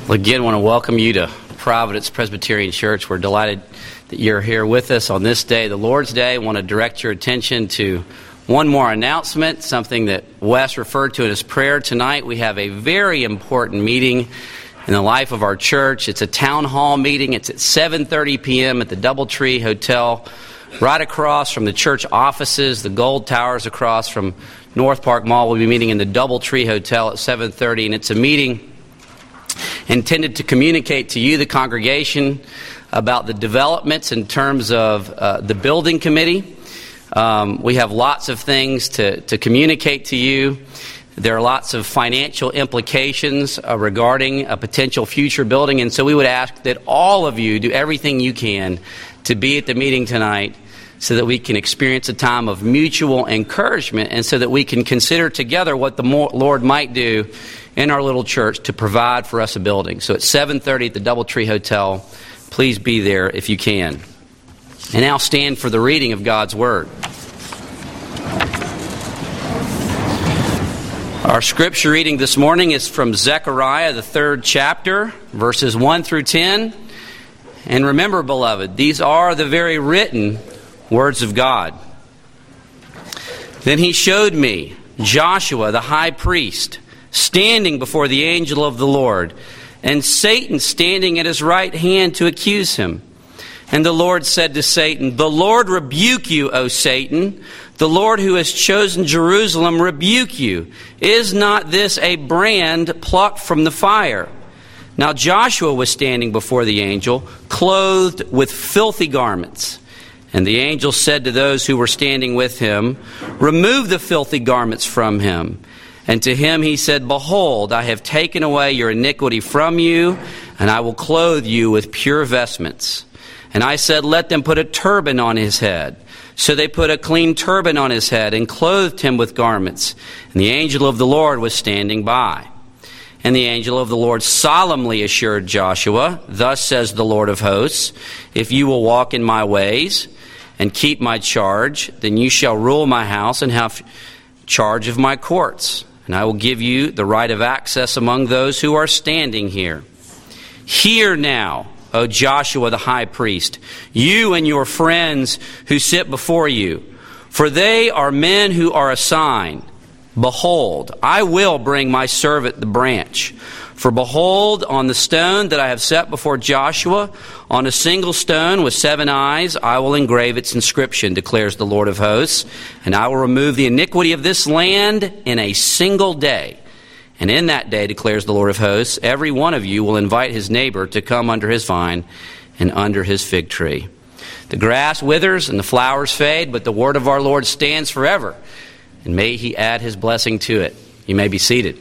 Well, again, I want to welcome you to Providence Presbyterian Church. We're delighted that you're here with us on this day, the Lord's Day. I want to direct your attention to one more announcement, something that Wes referred to in his prayer tonight. We have a very important meeting in the life of our church. It's a town hall meeting. It's at 7:30 p.m. at the Doubletree Hotel, right across from the church offices, the gold towers across from North Park Mall. We'll be meeting in the Doubletree Hotel at 7:30, and it's a meeting intended to communicate to you, the congregation, about the developments in terms of the building committee. We have lots of things to communicate to you. There are lots of financial implications regarding a potential future building, and so we would ask that all of you do everything you can to be at the meeting tonight so that we can experience a time of mutual encouragement and so that we can consider together what the Lord might do in our little church to provide for us a building. So at 7:30 at the Doubletree Hotel, please be there if you can. And now stand for the reading of God's Word. Our scripture reading this morning is from Zechariah, the 3rd chapter, verses 1 through 10. And remember, beloved, these are the very written words of God. Then he showed me Joshua, the high priest, standing before the angel of the Lord, and Satan standing at his right hand to accuse him. And the Lord said to Satan, "The Lord rebuke you, O Satan. The Lord who has chosen Jerusalem rebuke you. Is not this a brand plucked from the fire?" Now Joshua was standing before the angel, clothed with filthy garments. And the angel said to those who were standing with him, "Remove the filthy garments from him." And to him he said, "Behold, I have taken away your iniquity from you, and I will clothe you with pure vestments." And I said, "Let them put a turban on his head." So they put a clean turban on his head and clothed him with garments. And the angel of the Lord was standing by. And the angel of the Lord solemnly assured Joshua, "Thus says the Lord of hosts, if you will walk in my ways and keep my charge, then you shall rule my house and have charge of my courts. And I will give you the right of access among those who are standing here. Hear now, O Joshua the high priest, you and your friends who sit before you, for they are men who are a sign. Behold, I will bring my servant the branch. For behold, on the stone that I have set before Joshua, on a single stone with 7 eyes, I will engrave its inscription, declares the Lord of hosts. And I will remove the iniquity of this land in a single day. And in that day, declares the Lord of hosts, every one of you will invite his neighbor to come under his vine and under his fig tree. The grass withers and the flowers fade, but the word of our Lord stands forever. And may he add his blessing to it. You may be seated.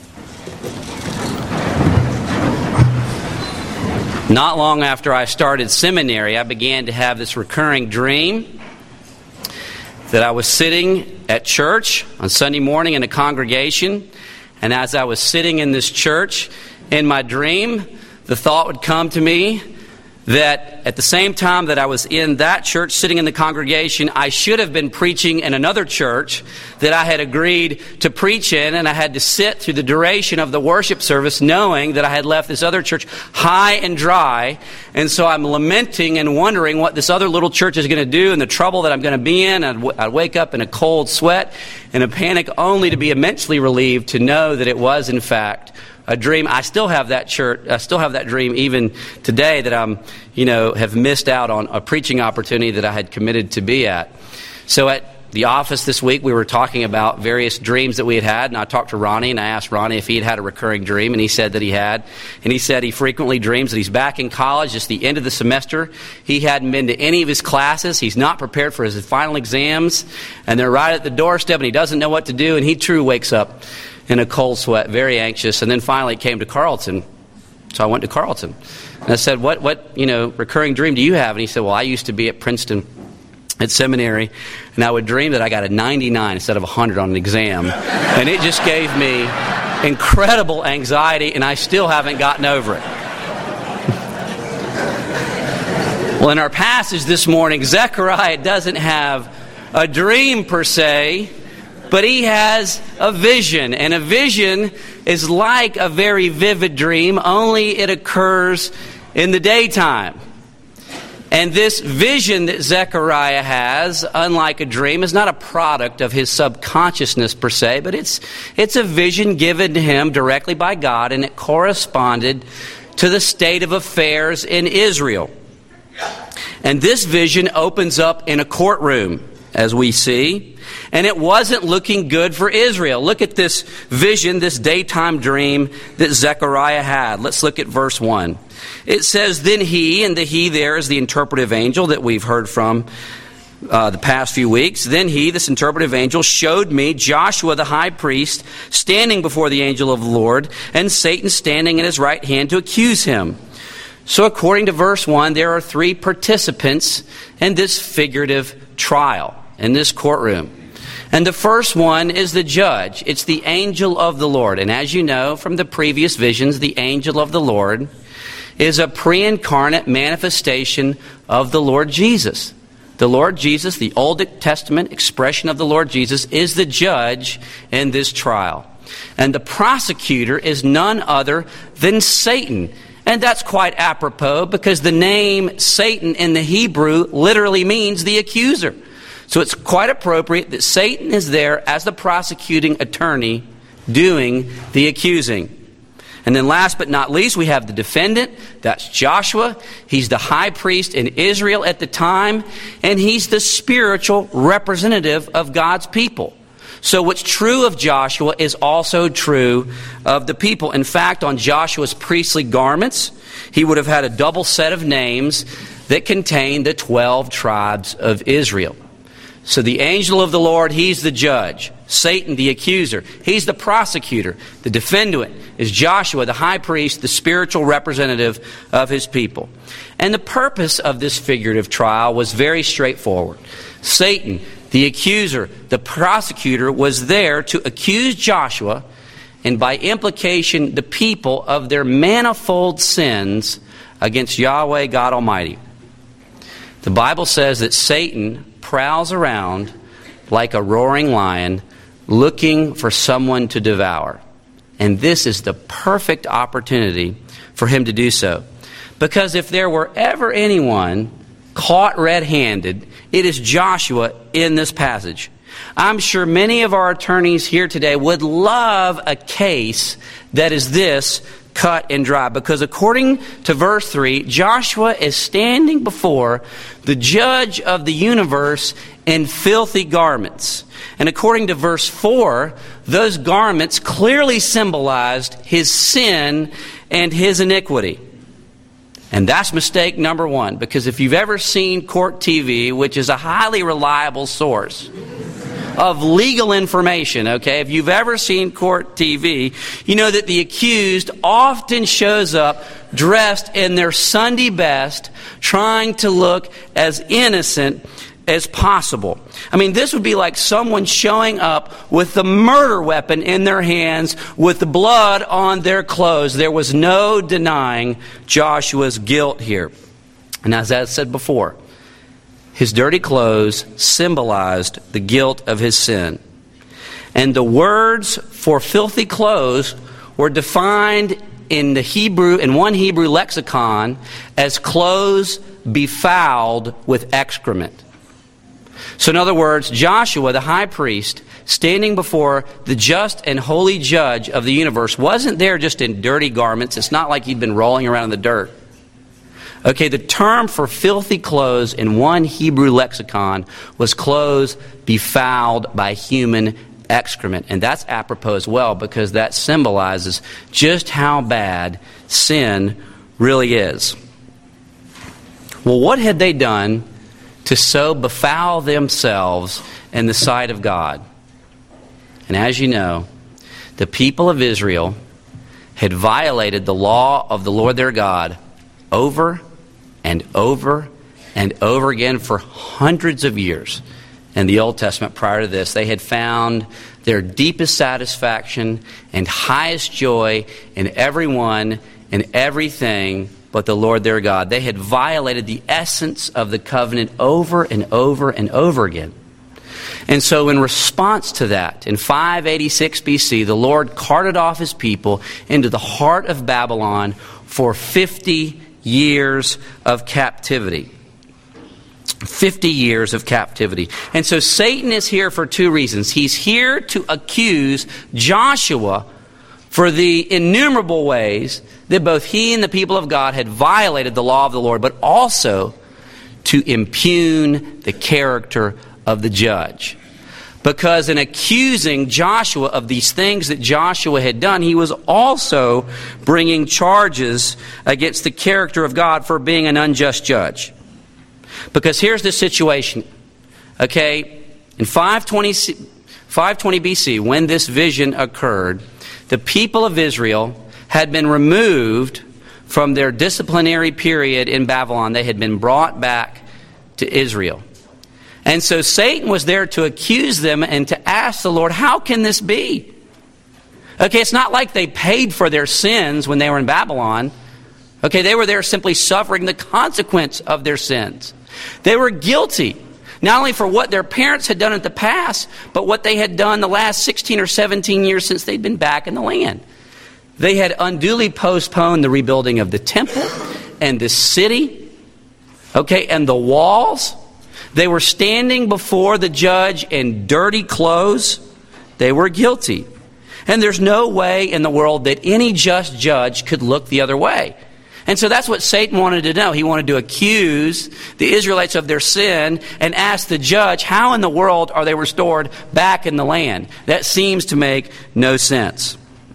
Not long after I started seminary, I began to have this recurring dream that I was sitting at church on Sunday morning in a congregation, and as I was sitting in this church, in my dream, the thought would come to me that at the same time that I was in that church sitting in the congregation, I should have been preaching in another church that I had agreed to preach in, and I had to sit through the duration of the worship service knowing that I had left this other church high and dry. And so I'm lamenting and wondering what this other little church is going to do and the trouble that I'm going to be in. I'd wake up in a cold sweat and a panic, only to be immensely relieved to know that it was in fact a dream. I still have that church. I still have that dream even today, that I'm, have missed out on a preaching opportunity that I had committed to be at. So at the office this week, we were talking about various dreams that we had had, and I talked to Ronnie, and I asked Ronnie if he had had a recurring dream, and he said that he had. And he said he frequently dreams that he's back in college. It's the end of the semester. He hadn't been to any of his classes. He's not prepared for his final exams, and they're right at the doorstep, and he doesn't know what to do, and he too wakes up in a cold sweat, very anxious. And then finally it came to Carlton. So I went to Carlton. And I said, what recurring dream do you have? And he said, well, I used to be at Princeton at seminary, and I would dream that I got a 99 instead of 100 on an exam. And it just gave me incredible anxiety, and I still haven't gotten over it. Well, in our passage this morning, Zechariah doesn't have a dream per se, but he has a vision. And a vision is like a very vivid dream, only it occurs in the daytime. And this vision that Zechariah has, unlike a dream, is not a product of his subconsciousness per se, but it's a vision given to him directly by God, and it corresponded to the state of affairs in Israel. And this vision opens up in a courtroom, as we see, and it wasn't looking good for Israel. Look at this vision, this daytime dream that Zechariah had. Let's look at verse 1. It says, "Then he," and the he there is the interpretive angel that we've heard from the past few weeks. "Then he," this interpretive angel, "showed me Joshua the high priest standing before the angel of the Lord, and Satan standing at his right hand to accuse him." So according to verse 1, there are 3 participants in this figurative trial, in this courtroom. And the first one is the judge. It's the angel of the Lord. And as you know from the previous visions, the angel of the Lord is a pre-incarnate manifestation of the Lord Jesus. The Lord Jesus, the Old Testament expression of the Lord Jesus, is the judge in this trial. And the prosecutor is none other than Satan. And that's quite apropos because the name Satan in the Hebrew literally means the accuser. So it's quite appropriate that Satan is there as the prosecuting attorney doing the accusing. And then last but not least, we have the defendant. That's Joshua. He's the high priest in Israel at the time, and he's the spiritual representative of God's people. So what's true of Joshua is also true of the people. In fact, on Joshua's priestly garments, he would have had a double set of names that contained the 12 tribes of Israel. So the angel of the Lord, he's the judge. Satan, the accuser, he's the prosecutor. The defendant is Joshua, the high priest, the spiritual representative of his people. And the purpose of this figurative trial was very straightforward. Satan, the accuser, the prosecutor, was there to accuse Joshua and by implication the people of their manifold sins against Yahweh God Almighty. The Bible says that Satan prowls around like a roaring lion looking for someone to devour. And this is the perfect opportunity for him to do so. Because if there were ever anyone caught red-handed, it is Joshua in this passage. I'm sure many of our attorneys here today would love a case that is this cut and dry. Because according to verse 3, Joshua is standing before the judge of the universe in filthy garments. And according to verse 4, those garments clearly symbolized his sin and his iniquity. And that's mistake number 1, because if you've ever seen Court TV, which is a highly reliable source of legal information, okay, if you've ever seen Court TV, you know that the accused often shows up dressed in their Sunday best, trying to look as innocent as possible. I mean, this would be like someone showing up with the murder weapon in their hands with the blood on their clothes. There was no denying Joshua's guilt here. And as I said before, his dirty clothes symbolized the guilt of his sin. And the words for filthy clothes were defined in the Hebrew, in one Hebrew lexicon, as clothes befouled with excrement. So in other words, Joshua, the high priest, standing before the just and holy judge of the universe, wasn't there just in dirty garments. It's not like he'd been rolling around in the dirt. Okay, the term for filthy clothes in one Hebrew lexicon was clothes befouled by human excrement. And that's apropos as well, because that symbolizes just how bad sin really is. Well, what had they done to so befoul themselves in the sight of God? And as you know, the people of Israel had violated the law of the Lord their God over and over and over again for hundreds of years. In the Old Testament prior to this, they had found their deepest satisfaction and highest joy in everyone and everything but the Lord their God. They had violated the essence of the covenant over and over and over again. And so in response to that, in 586 BC, the Lord carted off his people into the heart of Babylon for 50 years of captivity. 50 years of captivity. And so Satan is here for two reasons. He's here to accuse Joshua for the innumerable ways that both he and the people of God had violated the law of the Lord, but also to impugn the character of the judge. Because in accusing Joshua of these things that Joshua had done, he was also bringing charges against the character of God for being an unjust judge. Because here's the situation. Okay, in 520 BC, when this vision occurred, the people of Israel had been removed from their disciplinary period in Babylon. They had been brought back to Israel. And so Satan was there to accuse them and to ask the Lord, how can this be? Okay, it's not like they paid for their sins when they were in Babylon. Okay, they were there simply suffering the consequence of their sins. They were guilty, not only for what their parents had done in the past, but what they had done the last 16 or 17 years since they'd been back in the land. They had unduly postponed the rebuilding of the temple and the city, okay, and the walls. They were standing before the judge in dirty clothes. They were guilty. And there's no way in the world that any just judge could look the other way. And so that's what Satan wanted to know. He wanted to accuse the Israelites of their sin and ask the judge, how in the world are they restored back in the land? That seems to make no sense.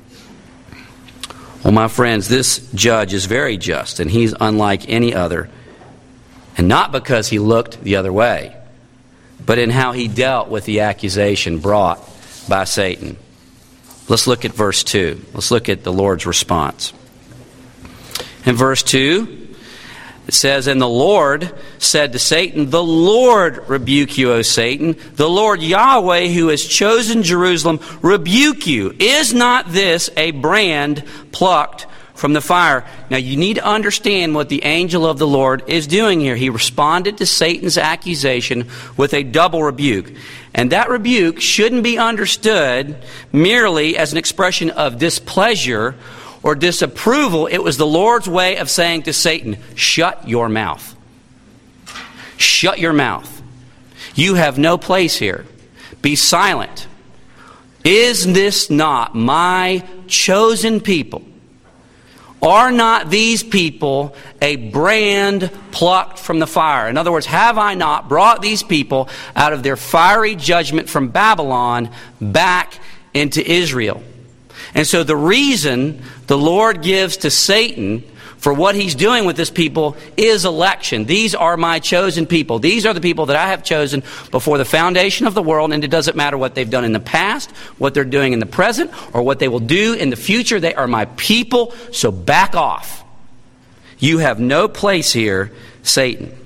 Well, my friends, this judge is very just, and he's unlike any other. And not because he looked the other way, but in how he dealt with the accusation brought by Satan. Let's look at verse 2. Let's look at the Lord's response. In verse 2, it says, "And the Lord said to Satan, the Lord rebuke you, O Satan. The Lord Yahweh, who has chosen Jerusalem, rebuke you. Is not this a brand plucked from the fire?" Now you need to understand what the angel of the Lord is doing here. He responded to Satan's accusation with a double rebuke. And that rebuke shouldn't be understood merely as an expression of displeasure or disapproval. It was the Lord's way of saying to Satan, shut your mouth. Shut your mouth. You have no place here. Be silent. Is this not my chosen people? Are not these people a brand plucked from the fire? In other words, have I not brought these people out of their fiery judgment from Babylon back into Israel? And so the reason the Lord gives to Satan for what he's doing with this people is election. These are my chosen people. These are the people that I have chosen before the foundation of the world, and it doesn't matter what they've done in the past, what they're doing in the present, or what they will do in the future. They are my people, so back off. You have no place here, Satan.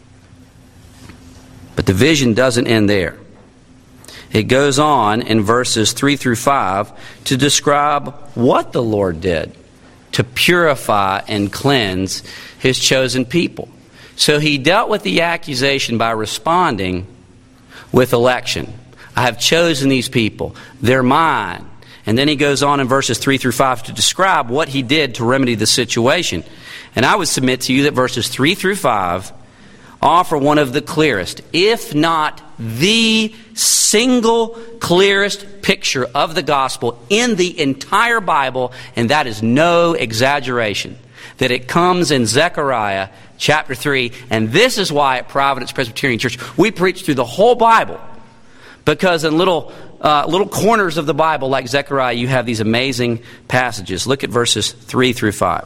But the vision doesn't end there. It goes on in verses 3 through 5 to describe what the Lord did to purify and cleanse his chosen people. So he dealt with the accusation by responding with election. I have chosen these people. They're mine. And then he goes on in verses 3 through 5 to describe what he did to remedy the situation. And I would submit to you that verses 3 through 5 offer one of the clearest, if not the single clearest picture of the gospel in the entire Bible, and that is no exaggeration. That it comes in Zechariah chapter 3, and this is why at Providence Presbyterian Church we preach through the whole Bible, because in little corners of the Bible like Zechariah you have these amazing passages. Look at verses 3 through 5.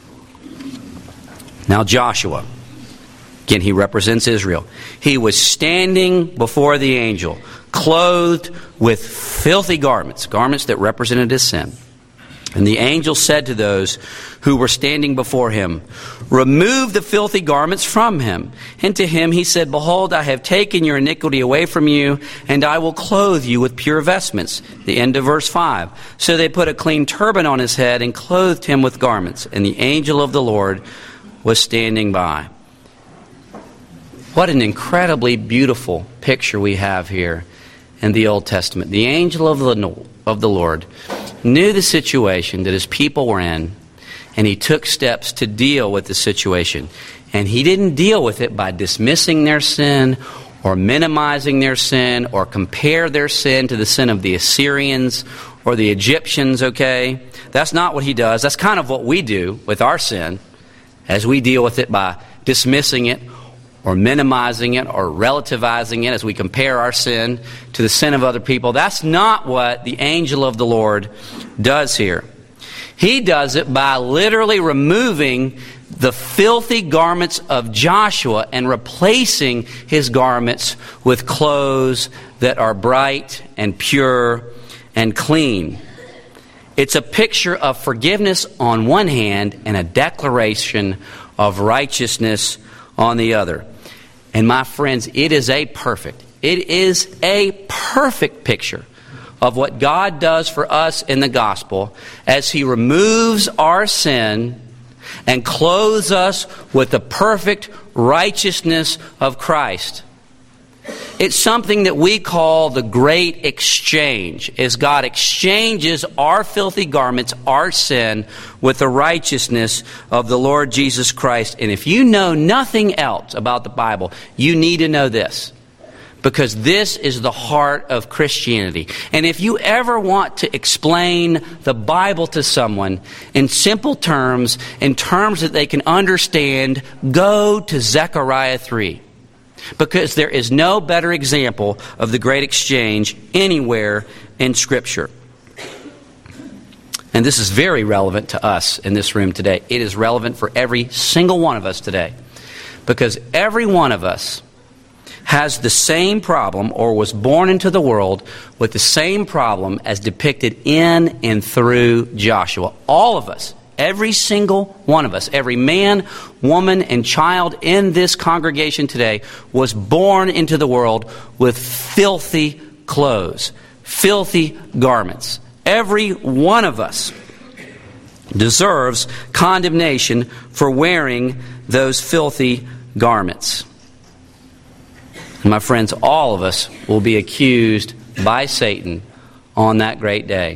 Now Joshua, again, he represents Israel. He was standing before the angel, clothed with filthy garments, garments that represented his sin. And the angel said to those who were standing before him, "Remove the filthy garments from him." And to him he said, "Behold, I have taken your iniquity away from you, and I will clothe you with pure vestments." The end of verse 5. So they put a clean turban on his head and clothed him with garments. And the angel of the Lord was standing by. What an incredibly beautiful picture we have here. in the Old Testament. The angel of the Lord knew the situation that his people were in, and he took steps to deal with the situation. And he didn't deal with it by dismissing their sin or minimizing their sin or compare their sin to the sin of the Assyrians or the Egyptians, okay? That's not what he does. That's kind of what we do with our sin, as we deal with it by dismissing it or minimizing it or relativizing it as we compare our sin to the sin of other people. That's not what the angel of the Lord does here. He does it by literally removing the filthy garments of Joshua and replacing his garments with clothes that are bright and pure and clean. It's a picture of forgiveness on one hand and a declaration of righteousness on the other. And my friends, it is a perfect picture of what God does for us in the gospel as he removes our sin and clothes us with the perfect righteousness of Christ. It's something that we call the great exchange, as God exchanges our filthy garments, our sin, with the righteousness of the Lord Jesus Christ. And if you know nothing else about the Bible, you need to know this, because this is the heart of Christianity. And if you ever want to explain the Bible to someone in simple terms, in terms that they can understand, go to Zechariah 3. Because there is no better example of the great exchange anywhere in Scripture. And this is very relevant to us in this room today. It is relevant for every single one of us today. Because every one of us has the same problem, or was born into the world with the same problem as depicted in and through Joshua. All of us. Every single one of us, every man, woman, and child in this congregation today was born into the world with filthy clothes, filthy garments. Every one of us deserves condemnation for wearing those filthy garments. And my friends, all of us will be accused by Satan on that great day.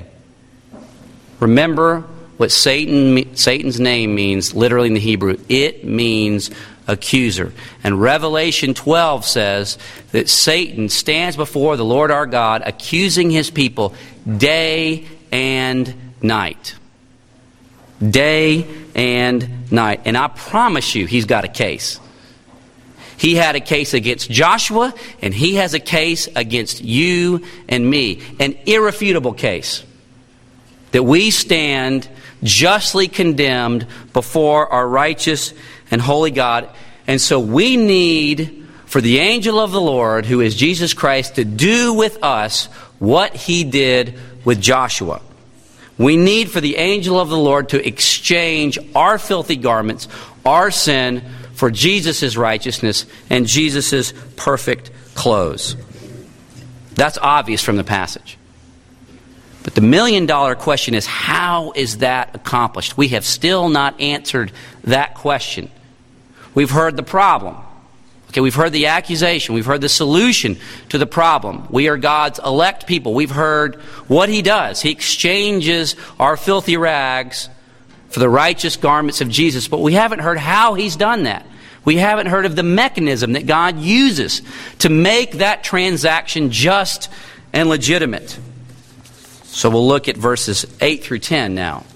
Remember what Satan's name means literally in the Hebrew. It means accuser. And Revelation 12 says that Satan stands before the Lord our God, accusing his people day and night. Day and night. And I promise you, he's got a case. He had a case against Joshua, and he has a case against you and me. An irrefutable case. That we stand justly condemned before our righteous and holy God. And so we need for the angel of the Lord, who is Jesus Christ, to do with us what he did with Joshua. We need for the angel of the Lord to exchange our filthy garments, our sin, for Jesus' righteousness and Jesus' perfect clothes. That's obvious from the passage. But the million-dollar question is, how is that accomplished? We have still not answered that question. We've heard the problem. Okay, we've heard the accusation. We've heard the solution to the problem. We are God's elect people. We've heard what he does. He exchanges our filthy rags for the righteous garments of Jesus. But we haven't heard how he's done that. We haven't heard of the mechanism that God uses to make that transaction just and legitimate. So we'll look at verses 8 through 10 now,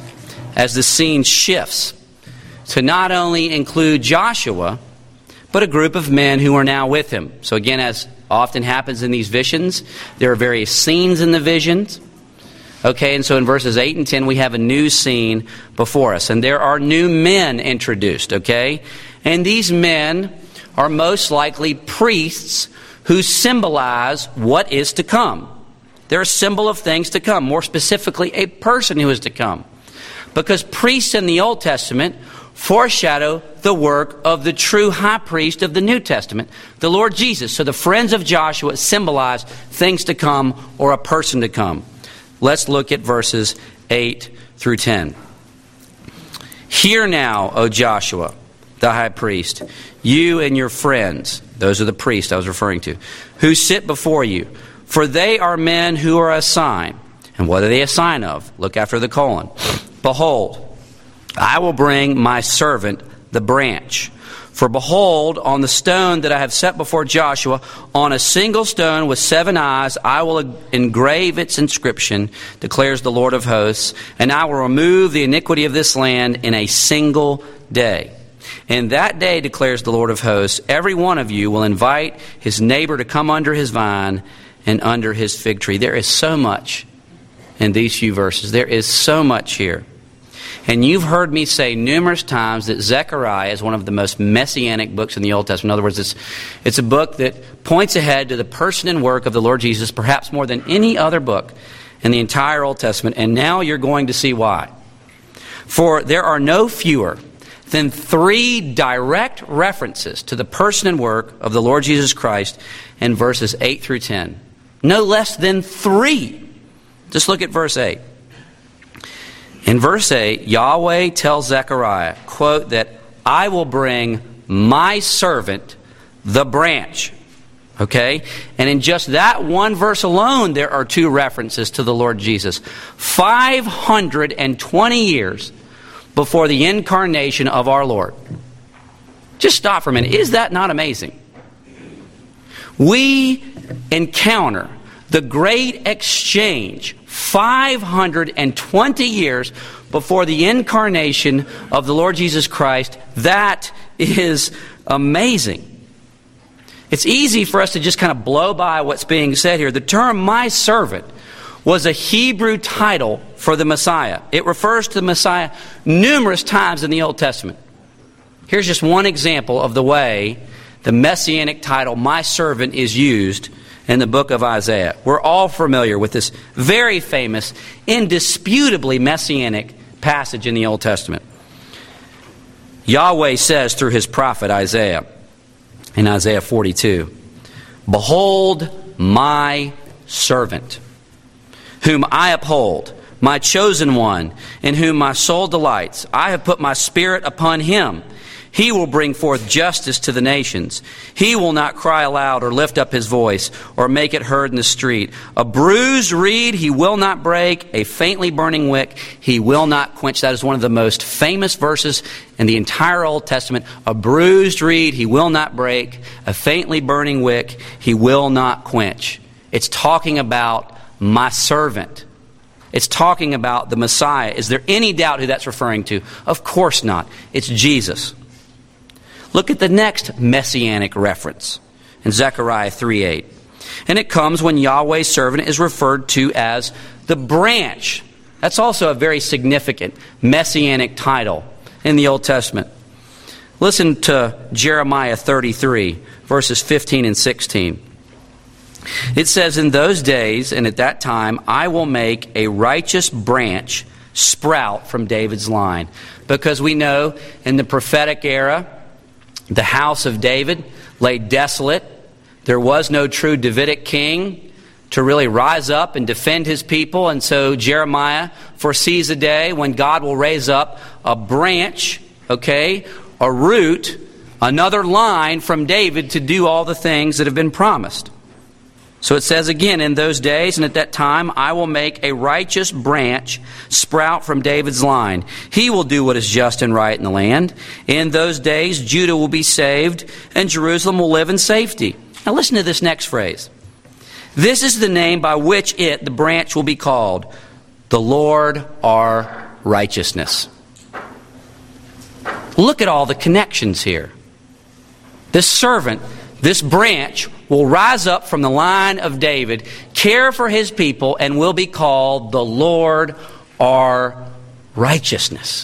as the scene shifts to not only include Joshua, but a group of men who are now with him. So again, as often happens in these visions, there are various scenes in the visions. Okay, and so in verses 8 and 10, we have a new scene before us. And there are new men introduced, okay? And these men are most likely priests who symbolize what is to come. They're a symbol of things to come, more specifically, a person who is to come. Because priests in the Old Testament foreshadow the work of the true high priest of the New Testament, the Lord Jesus. So the friends of Joshua symbolize things to come or a person to come. Let's look at verses 8 through 10. Hear now, O Joshua, the high priest, you and your friends, those are the priests I was referring to, who sit before you. For they are men who are a sign. And what are they a sign of? Look after the colon. Behold, I will bring my servant the branch. For behold, on the stone that I have set before Joshua, on a single stone with 7 eyes, I will engrave its inscription, declares the Lord of hosts, and I will remove the iniquity of this land in a single day. And that day, declares the Lord of hosts, every one of you will invite his neighbor to come under his vine and under his fig tree. There is so much in these few verses. There is so much here. And you've heard me say numerous times that Zechariah is one of the most messianic books in the Old Testament. In other words, it's a book that points ahead to the person and work of the Lord Jesus, perhaps more than any other book in the entire Old Testament. And now you're going to see why. For there are no fewer than 3 direct references to the person and work of the Lord Jesus Christ in verses 8 through 10. No less than 3. Just look at verse 8. In verse 8, Yahweh tells Zechariah, quote, that I will bring my servant, the branch. Okay? And in just that one verse alone, there are 2 references to the Lord Jesus. 520 years before the incarnation of our Lord. Just stop for a minute. Is that not amazing? We encounter the great exchange 520 years before the incarnation of the Lord Jesus Christ. That is amazing. It's easy for us to just kind of blow by what's being said here. The term my servant was a Hebrew title for the Messiah. It refers to the Messiah numerous times in the Old Testament. Here's just one example of the way the messianic title my servant is used in the book of Isaiah. We're all familiar with this very famous, indisputably messianic passage in the Old Testament. Yahweh says through his prophet Isaiah in Isaiah 42, behold my servant, whom I uphold, my chosen one, in whom my soul delights. I have put my spirit upon him. He will bring forth justice to the nations. He will not cry aloud or lift up his voice or make it heard in the street. A bruised reed he will not break. A faintly burning wick he will not quench. That is one of the most famous verses in the entire Old Testament. A bruised reed he will not break. A faintly burning wick he will not quench. It's talking about my servant. It's talking about the Messiah. Is there any doubt who that's referring to? Of course not. It's Jesus. Look at the next messianic reference in Zechariah 3:8. And it comes when Yahweh's servant is referred to as the branch. That's also a very significant messianic title in the Old Testament. Listen to Jeremiah 33, verses 15 and 16. It says, in those days and at that time, I will make a righteous branch sprout from David's line. Because we know in the prophetic era, the house of David lay desolate. There was no true Davidic king to really rise up and defend his people. And so Jeremiah foresees a day when God will raise up a branch, a root, another line from David to do all the things that have been promised. So it says again, in those days and at that time, I will make a righteous branch sprout from David's line. He will do what is just and right in the land. In those days, Judah will be saved and Jerusalem will live in safety. Now listen to this next phrase. This is the name by which the branch will be called, the Lord our righteousness. Look at all the connections here. This servant, this branch, will rise up from the line of David, care for his people, and will be called the Lord our righteousness.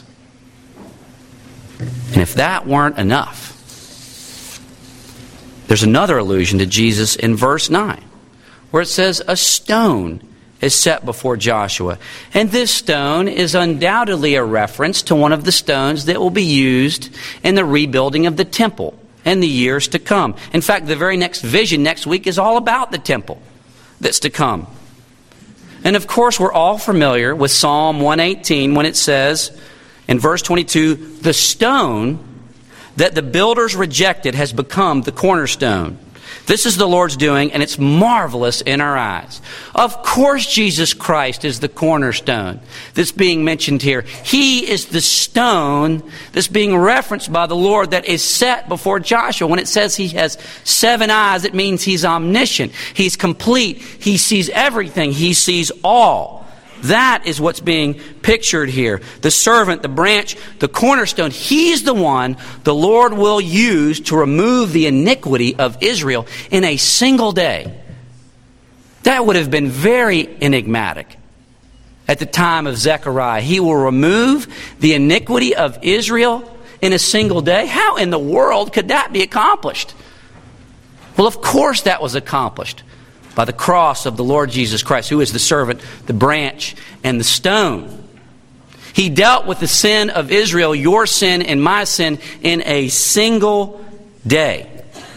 And if that weren't enough, there's another allusion to Jesus in verse 9, where it says, a stone is set before Joshua. And this stone is undoubtedly a reference to one of the stones that will be used in the rebuilding of the temple in the years to come. In fact, the very next vision next week is all about the temple that's to come. And of course, we're all familiar with Psalm 118 when it says in verse 22, the stone that the builders rejected has become the cornerstone. This is the Lord's doing, and it's marvelous in our eyes. Of course, Jesus Christ is the cornerstone that's being mentioned here. He is the stone that's being referenced by the Lord that is set before Joshua. When it says he has 7 eyes, it means he's omniscient. He's complete. He sees everything. He sees all. That is what's being pictured here. The servant, the branch, the cornerstone, he's the one the Lord will use to remove the iniquity of Israel in a single day. That would have been very enigmatic at the time of Zechariah. He will remove the iniquity of Israel in a single day. How in the world could that be accomplished? Well, of course that was accomplished by the cross of the Lord Jesus Christ, who is the servant, the branch, and the stone. He dealt with the sin of Israel, your sin and my sin, in a single day.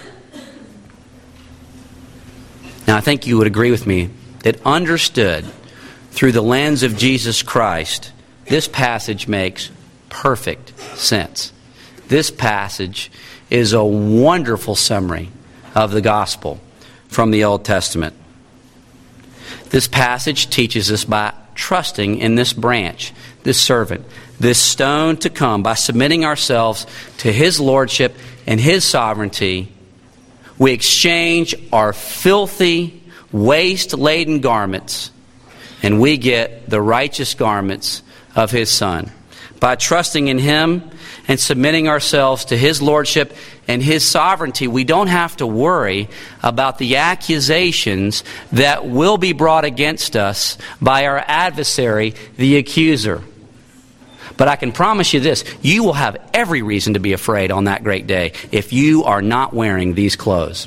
Now, I think you would agree with me that understood through the lens of Jesus Christ, this passage makes perfect sense. This passage is a wonderful summary of the gospel from the Old Testament. This passage teaches us by trusting in this branch, this servant, this stone to come, by submitting ourselves to His lordship and His sovereignty, we exchange our filthy, waste-laden garments, and we get the righteous garments of His Son. By trusting in Him and submitting ourselves to His lordship and His sovereignty, we don't have to worry about the accusations that will be brought against us by our adversary, the accuser. But I can promise you this, you will have every reason to be afraid on that great day if you are not wearing these clothes.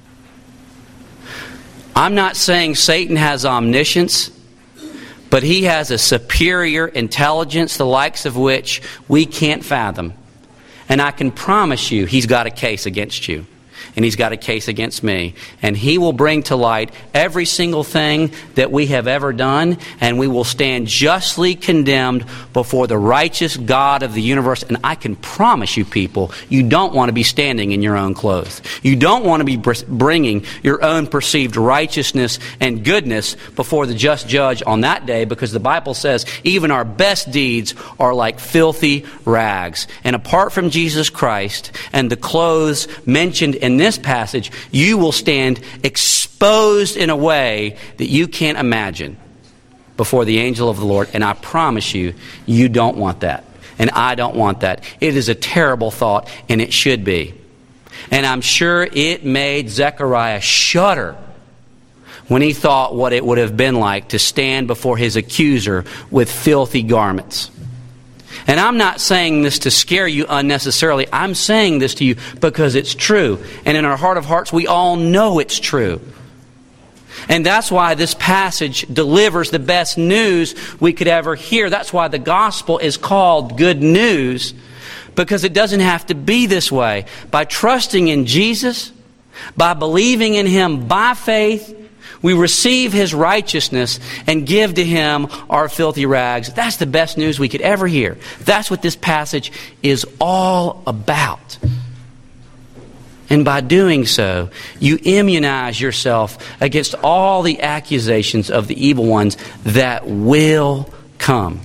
I'm not saying Satan has omniscience, but he has a superior intelligence, the likes of which we can't fathom. And I can promise you, he's got a case against you. And he's got a case against me. And he will bring to light every single thing that we have ever done, and we will stand justly condemned before the righteous God of the universe. And I can promise you, people, you don't want to be standing in your own clothes. You don't want to be bringing your own perceived righteousness and goodness before the just judge on that day, because the Bible says even our best deeds are like filthy rags. And apart from Jesus Christ and the clothes mentioned in this passage, you will stand exposed in a way that you can't imagine before the angel of the Lord. And I promise you, you don't want that. And I don't want that. It is a terrible thought, and it should be. And I'm sure it made Zechariah shudder when he thought what it would have been like to stand before his accuser with filthy garments. And I'm not saying this to scare you unnecessarily. I'm saying this to you because it's true. And in our heart of hearts, we all know it's true. And that's why this passage delivers the best news we could ever hear. That's why the gospel is called good news, because it doesn't have to be this way. By trusting in Jesus, by believing in Him by faith, we receive His righteousness and give to Him our filthy rags. That's the best news we could ever hear. That's what this passage is all about. And by doing so, you immunize yourself against all the accusations of the evil ones that will come.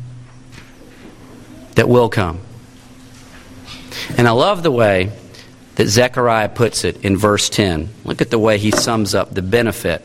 That will come. And I love the way that Zechariah puts it in verse 10. Look at the way he sums up the benefit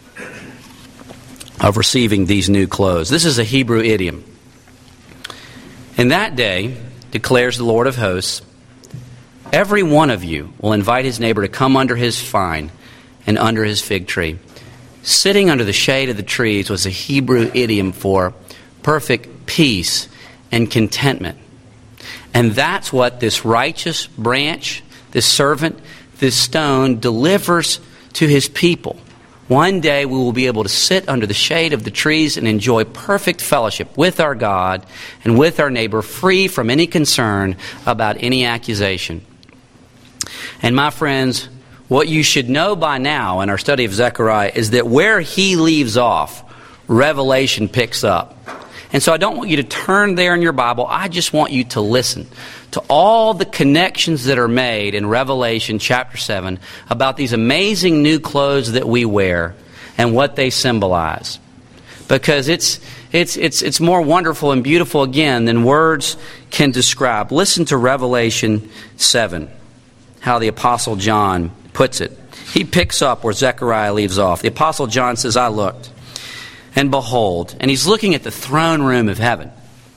of receiving these new clothes. This is a Hebrew idiom. In that day, declares the Lord of hosts, every one of you will invite his neighbor to come under his vine and under his fig tree. Sitting under the shade of the trees was a Hebrew idiom for perfect peace and contentment. And that's what this righteous branch, this servant, this stone delivers to His people. One day we will be able to sit under the shade of the trees and enjoy perfect fellowship with our God and with our neighbor, free from any concern about any accusation. And my friends, what you should know by now in our study of Zechariah is that where he leaves off, Revelation picks up. And so I don't want you to turn there in your Bible. I just want you to listen to all the connections that are made in Revelation chapter 7 about these amazing new clothes that we wear and what they symbolize. Because it's more wonderful and beautiful again than words can describe. Listen to Revelation 7, how the Apostle John puts it. He picks up where Zechariah leaves off. The Apostle John says, I looked, and behold, and he's looking at the throne room of heaven.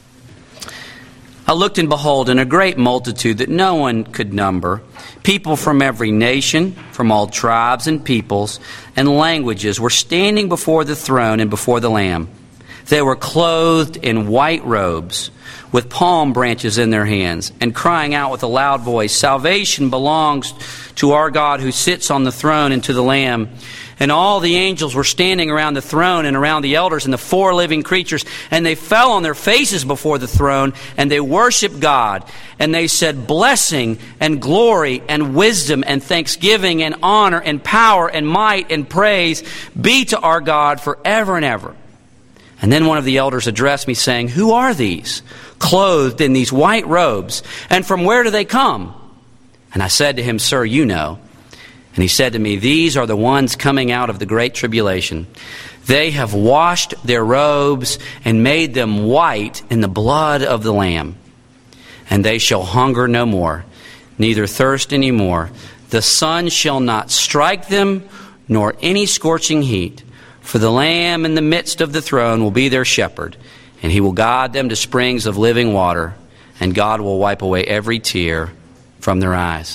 I looked and behold, and a great multitude that no one could number, people from every nation, from all tribes and peoples and languages, were standing before the throne and before the Lamb. They were clothed in white robes, with palm branches in their hands, and crying out with a loud voice, Salvation belongs to our God who sits on the throne and to the Lamb. And all the angels were standing around the throne and around the elders and the four living creatures, and they fell on their faces before the throne, and they worshiped God. And they said, Blessing and glory and wisdom and thanksgiving and honor and power and might and praise be to our God forever and ever. And then one of the elders addressed me, saying, Who are these, clothed in these white robes, and from where do they come? And I said to him, Sir, you know. And he said to me, These are the ones coming out of the great tribulation. They have washed their robes and made them white in the blood of the Lamb. And they shall hunger no more, neither thirst any more. The sun shall not strike them, nor any scorching heat. For the Lamb in the midst of the throne will be their shepherd, and he will guide them to springs of living water, and God will wipe away every tear from their eyes.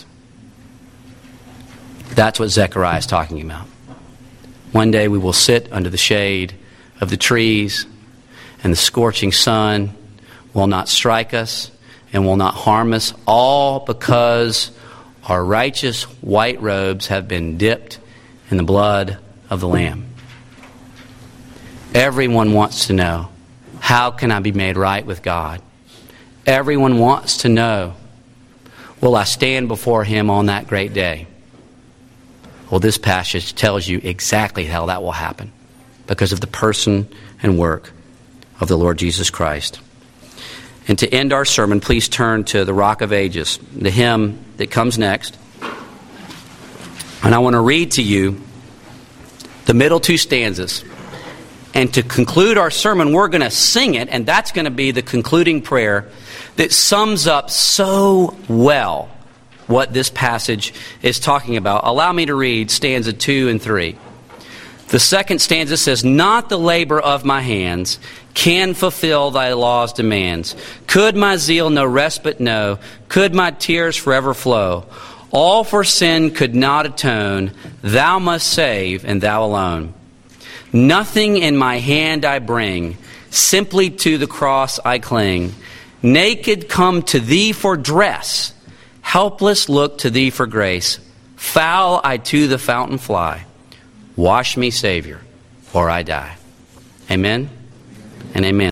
That's what Zechariah is talking about. One day we will sit under the shade of the trees, and the scorching sun will not strike us and will not harm us, all because our righteous white robes have been dipped in the blood of the Lamb. Everyone wants to know, how can I be made right with God? Everyone wants to know, will I stand before Him on that great day? Well, this passage tells you exactly how that will happen because of the person and work of the Lord Jesus Christ. And to end our sermon, please turn to the Rock of Ages, the hymn that comes next. And I want to read to you the middle two stanzas. And to conclude our sermon, we're going to sing it, and that's going to be the concluding prayer that sums up so well what this passage is talking about. Allow me to read stanza 2 and 3. The second stanza says, Not the labor of my hands can fulfill thy law's demands. Could my zeal no respite know? Could my tears forever flow? All for sin could not atone. Thou must save, and thou alone. Nothing in my hand I bring, simply to the cross I cling. Naked come to thee for dress, helpless look to thee for grace. Foul I to the fountain fly. Wash me, Savior, or I die. Amen and amen.